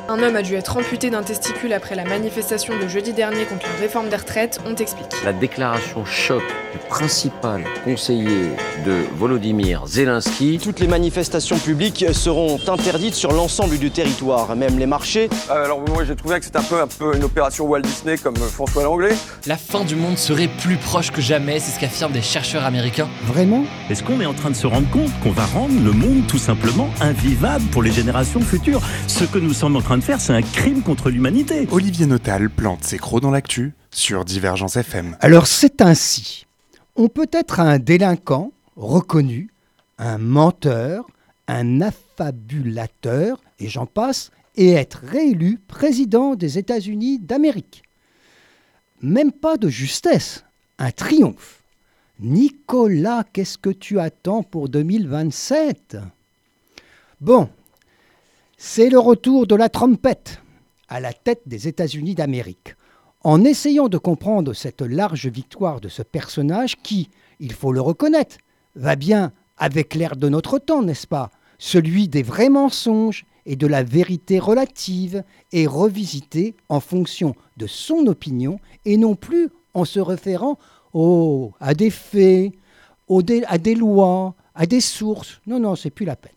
Un homme a dû être amputé d'un testicule après la manifestation de jeudi dernier contre la réforme des retraites, on t'explique. La déclaration choc du principal conseiller de Volodymyr Zelensky. Toutes les manifestations publiques seront interdites sur l'ensemble du territoire, même les marchés. Alors moi j'ai trouvé que c'était un peu une opération Walt Disney comme François Langlais. La fin du monde serait plus proche que jamais, c'est ce qu'affirment des chercheurs américains. Vraiment ? Est-ce qu'on est en train de se rendre compte qu'on va rendre le monde tout simplement invivable pour les générations futures ? Ce que nous sommes en train de faire, c'est un crime contre l'humanité. Olivier Notal plante ses crocs dans l'actu sur Divergence FM. Alors c'est ainsi. On peut être un délinquant reconnu, un menteur, un affabulateur, et j'en passe, et être réélu président des États-Unis d'Amérique. Même pas de justesse, un triomphe. Nicolas, qu'est-ce que tu attends pour 2027 ? Bon, c'est le retour de la trompette à la tête des États-Unis d'Amérique. En essayant de comprendre cette large victoire de ce personnage qui, il faut le reconnaître, va bien avec l'air de notre temps, n'est-ce pas ? Celui des vrais mensonges et de la vérité relative et revisité en fonction de son opinion et non plus en se référant à des faits, à des lois, à des sources. Non, c'est plus la peine.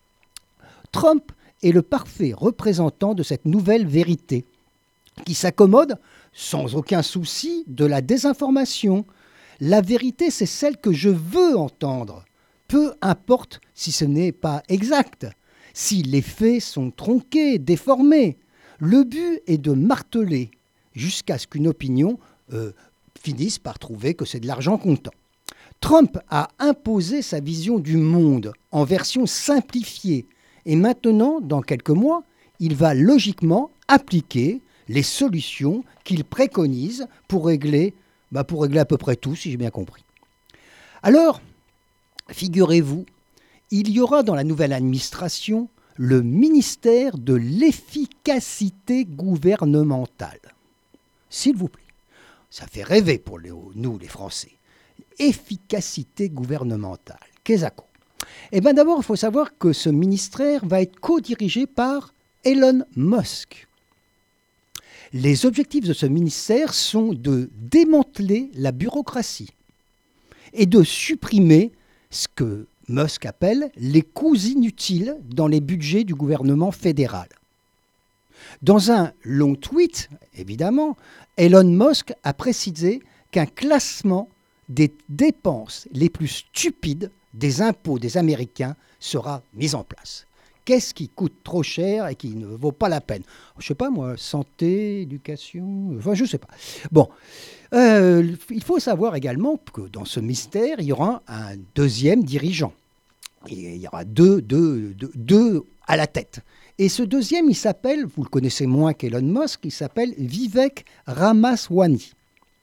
Trump est le parfait représentant de cette nouvelle vérité qui s'accommode sans aucun souci de la désinformation. La vérité, c'est celle que je veux entendre, peu importe si ce n'est pas exact, si les faits sont tronqués, déformés. Le but est de marteler jusqu'à ce qu'une opinion finisse par trouver que c'est de l'argent comptant. Trump a imposé sa vision du monde en version simplifiée et maintenant, dans quelques mois, il va logiquement appliquer les solutions qu'il préconise pour régler à peu près tout, si j'ai bien compris. Alors, figurez-vous, il y aura dans la nouvelle administration le ministère de l'efficacité gouvernementale. S'il vous plaît, ça fait rêver pour nous, les Français. Efficacité gouvernementale, qu'est-ce que Eh bien d'abord, il faut savoir que ce ministère va être co-dirigé par Elon Musk. Les objectifs de ce ministère sont de démanteler la bureaucratie et de supprimer ce que Musk appelle les coûts inutiles dans les budgets du gouvernement fédéral. Dans un long tweet, évidemment, Elon Musk a précisé qu'un classement des dépenses les plus stupides des impôts des Américains sera mis en place. Qu'est-ce qui coûte trop cher et qui ne vaut pas la peine ? Je ne sais pas moi, santé, éducation, enfin je ne sais pas. Bon, il faut savoir également que dans ce ministère, il y aura un deuxième dirigeant. Il y aura deux à la tête. Et ce deuxième, il s'appelle, vous le connaissez moins qu'Elon Musk, il s'appelle Vivek Ramaswamy.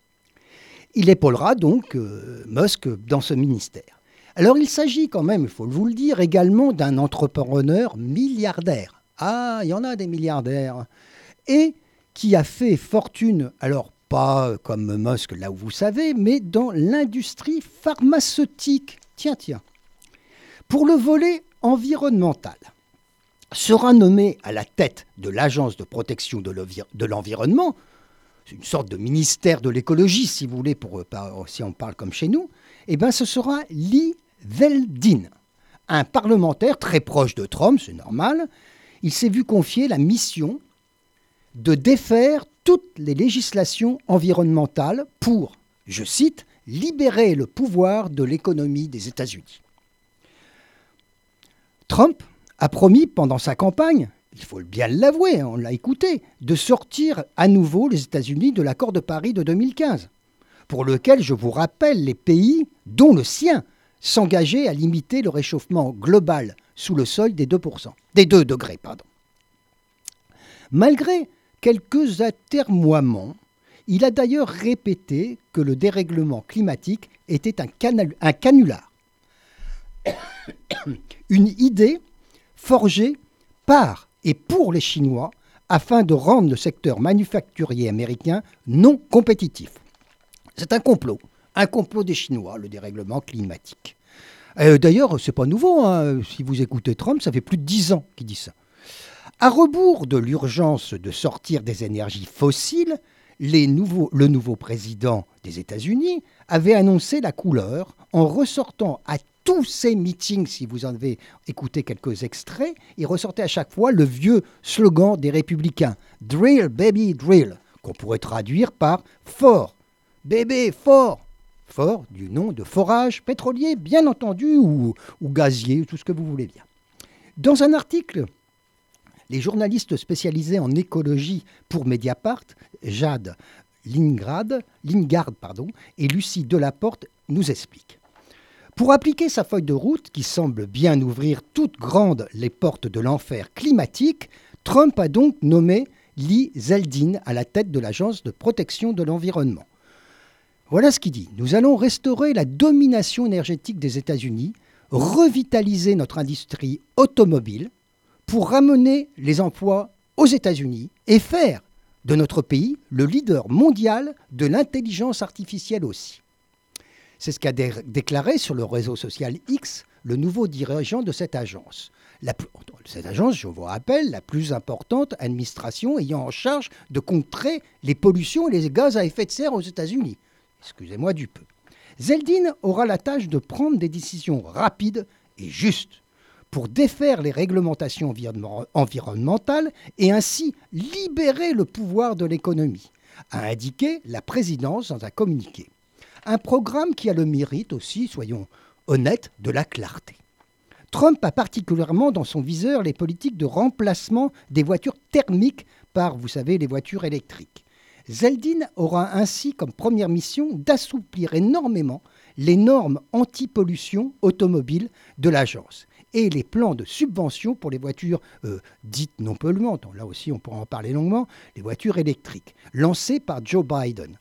Il épaulera donc Musk dans ce ministère. Alors il s'agit quand même, il faut vous le dire, également d'un entrepreneur milliardaire. Ah, il y en a des milliardaires. Et qui a fait fortune, alors pas comme Musk, là où vous savez, mais dans l'industrie pharmaceutique. Tiens. Pour le volet environnemental, sera nommé à la tête de l'Agence de protection de l'environnement, c'est une sorte de ministère de l'écologie, si vous voulez, si on parle comme chez nous, eh bien ce sera Lee Zeldin, un parlementaire très proche de Trump, c'est normal. Il s'est vu confier la mission de défaire toutes les législations environnementales pour, je cite, « libérer le pouvoir de l'économie des États-Unis ». Trump a promis pendant sa campagne, il faut bien l'avouer, on l'a écouté, de sortir à nouveau les États-Unis de l'accord de Paris de 2015, pour lequel, je vous rappelle, les pays, dont le sien, s'engageaient à limiter le réchauffement global sous le seuil des 2 degrés. Malgré quelques atermoiements, il a d'ailleurs répété que le dérèglement climatique était un canular. Une idée forgée par et pour les Chinois afin de rendre le secteur manufacturier américain non compétitif. C'est un complot des Chinois, le dérèglement climatique. D'ailleurs, ce n'est pas nouveau, hein. Si vous écoutez Trump, ça fait plus de 10 ans qu'il dit ça. À rebours de l'urgence de sortir des énergies fossiles, le nouveau président des États-Unis avait annoncé la couleur en ressortant à tous ces meetings, si vous en avez écouté quelques extraits, il ressortait à chaque fois le vieux slogan des républicains « Drill, baby, drill », qu'on pourrait traduire par « fort, bébé, fort ». Fort du nom de forage pétrolier, bien entendu, ou gazier, tout ce que vous voulez bien. Dans un article, les journalistes spécialisés en écologie pour Mediapart, Jade Lingard et Lucie Delaporte, nous expliquent. Pour appliquer sa feuille de route, qui semble bien ouvrir toutes grandes les portes de l'enfer climatique, Trump a donc nommé Lee Zeldin à la tête de l'Agence de protection de l'environnement. Voilà ce qu'il dit. Nous allons restaurer la domination énergétique des États-Unis, revitaliser notre industrie automobile pour ramener les emplois aux États-Unis et faire de notre pays le leader mondial de l'intelligence artificielle aussi. C'est ce qu'a déclaré sur le réseau social X le nouveau dirigeant de cette agence. Cette agence, je vous rappelle, la plus importante administration ayant en charge de contrer les pollutions et les gaz à effet de serre aux États-Unis. Excusez-moi du peu. Zeldin aura la tâche de prendre des décisions rapides et justes pour défaire les réglementations environnementales et ainsi libérer le pouvoir de l'économie, a indiqué la présidence dans un communiqué. Un programme qui a le mérite aussi, soyons honnêtes, de la clarté. Trump a particulièrement dans son viseur les politiques de remplacement des voitures thermiques par, vous savez, les voitures électriques. Zeldin aura ainsi comme première mission d'assouplir énormément les normes anti-pollution automobile de l'agence et les plans de subvention pour les voitures dites non polluantes, là aussi on pourra en parler longuement, les voitures électriques, lancés par Joe Biden.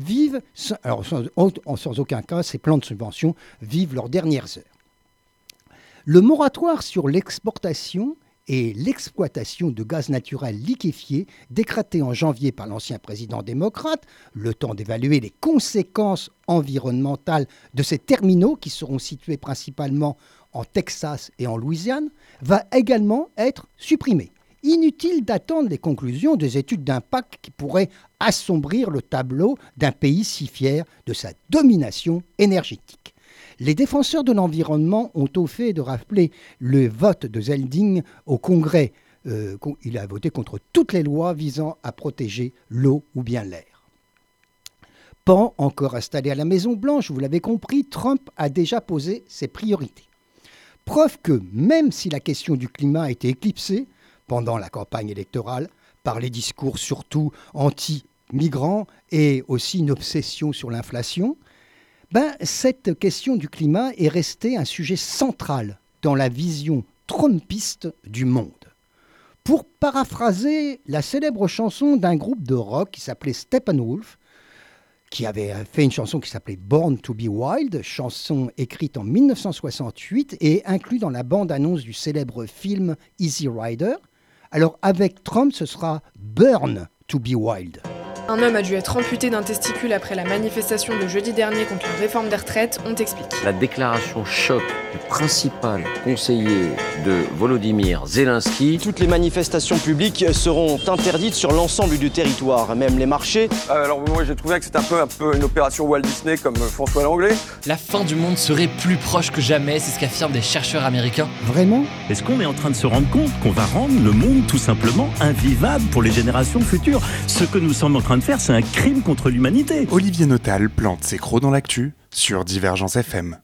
Sans aucun cas, ces plans de subvention vivent leurs dernières heures. Le moratoire sur l'exportation et l'exploitation de gaz naturel liquéfié, décrété en janvier par l'ancien président démocrate, le temps d'évaluer les conséquences environnementales de ces terminaux qui seront situés principalement en Texas et en Louisiane, va également être supprimé. Inutile d'attendre les conclusions des études d'impact qui pourraient assombrir le tableau d'un pays si fier de sa domination énergétique. Les défenseurs de l'environnement ont au fait de rappeler le vote de Zeldin au Congrès. Il a voté contre toutes les lois visant à protéger l'eau ou bien l'air. Pas encore installé à la Maison-Blanche, vous l'avez compris, Trump a déjà posé ses priorités. Preuve que même si la question du climat a été éclipsée pendant la campagne électorale par les discours surtout anti-migrants et aussi une obsession sur l'inflation, cette question du climat est restée un sujet central dans la vision trumpiste du monde. Pour paraphraser la célèbre chanson d'un groupe de rock qui s'appelait Steppenwolf, qui avait fait une chanson qui s'appelait Born to be Wild, chanson écrite en 1968 et inclue dans la bande-annonce du célèbre film Easy Rider. Alors avec Trump, ce sera Burn to be Wild. Un homme a dû être amputé d'un testicule après la manifestation de jeudi dernier contre la réforme des retraites, on t'explique. La déclaration choc du principal conseiller de Volodymyr Zelensky. Toutes les manifestations publiques seront interdites sur l'ensemble du territoire, même les marchés. Alors moi j'ai trouvé que c'était un peu une opération Walt Disney comme François Langlais. La fin du monde serait plus proche que jamais, c'est ce qu'affirment des chercheurs américains. Vraiment ? Est-ce qu'on est en train de se rendre compte qu'on va rendre le monde tout simplement invivable pour les générations futures ? Ce que nous sommes en train de faire, c'est un crime contre l'humanité. Olivier Notal plante ses crocs dans l'actu sur Divergence FM.